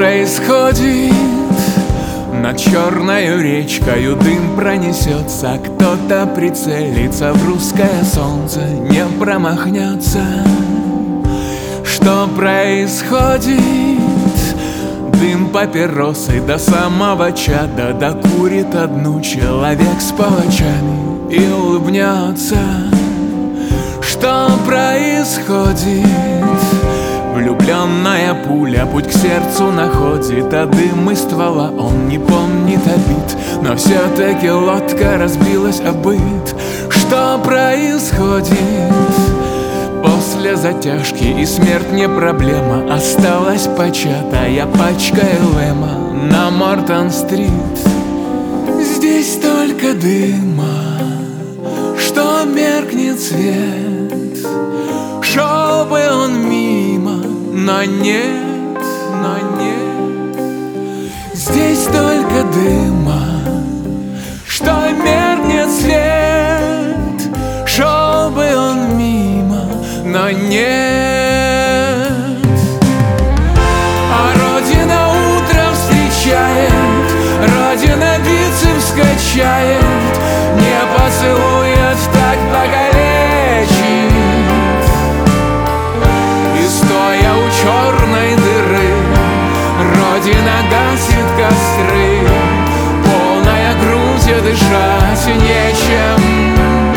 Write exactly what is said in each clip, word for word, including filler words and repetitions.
происходит? Над черною речкою дым пронесется, кто-то прицелится в русское солнце, не промахнется. Что происходит? Дым папиросы до самого чада докурит одну человек с палачами и улыбнется. Что происходит? Влюбленная пуля путь к сердцу находит, а дым из ствола он не помнит обид, но все-таки лодка разбилась о быт. Что происходит? После затяжки и смерть не проблема, осталась початая пачка Элэма на Мортон-стрит. Здесь только дыма, что меркнет свет. Шел бы он мимо, но нет, но нет. Здесь только дыма, что меркнет свет. Шел бы он мимо, но нет. А Родина утром встречает, Родина бицепс качает, не поцелует, так покалечит. И стоя у черной дыры, Родина гасит костры, полная грудь, дышать нечем.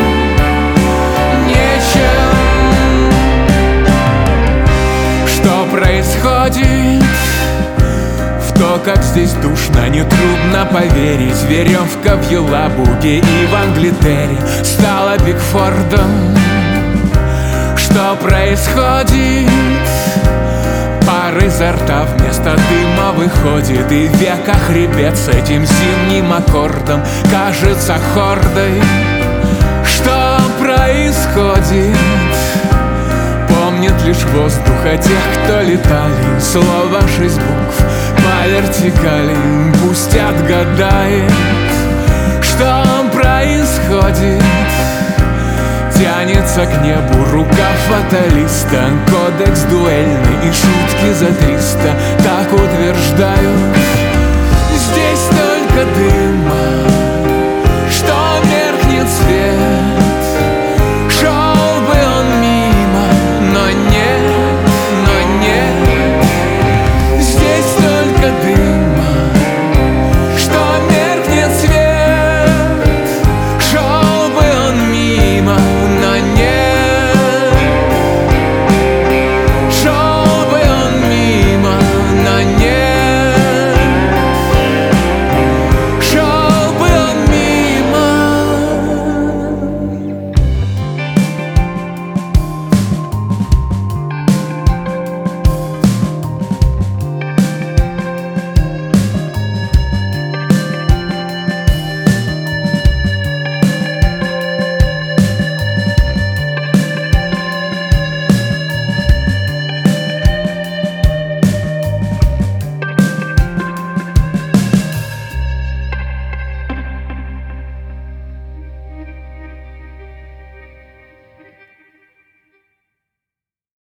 Происходит в то, как здесь душно, нетрудно поверить. Веревка в Елабуге и в Англитере стала Бигфордом. Что происходит? Пар изо рта вместо дыма выходит, и века хребет с этим зимним аккордом кажется хордой. Что происходит? Помнит лишь воздух о тех, кто летали. Слово шесть букв по вертикали, пусть отгадает. Что происходит? Тянется к небу рука фаталиста, кодекс дуэльный и шутки за триста так утверждают.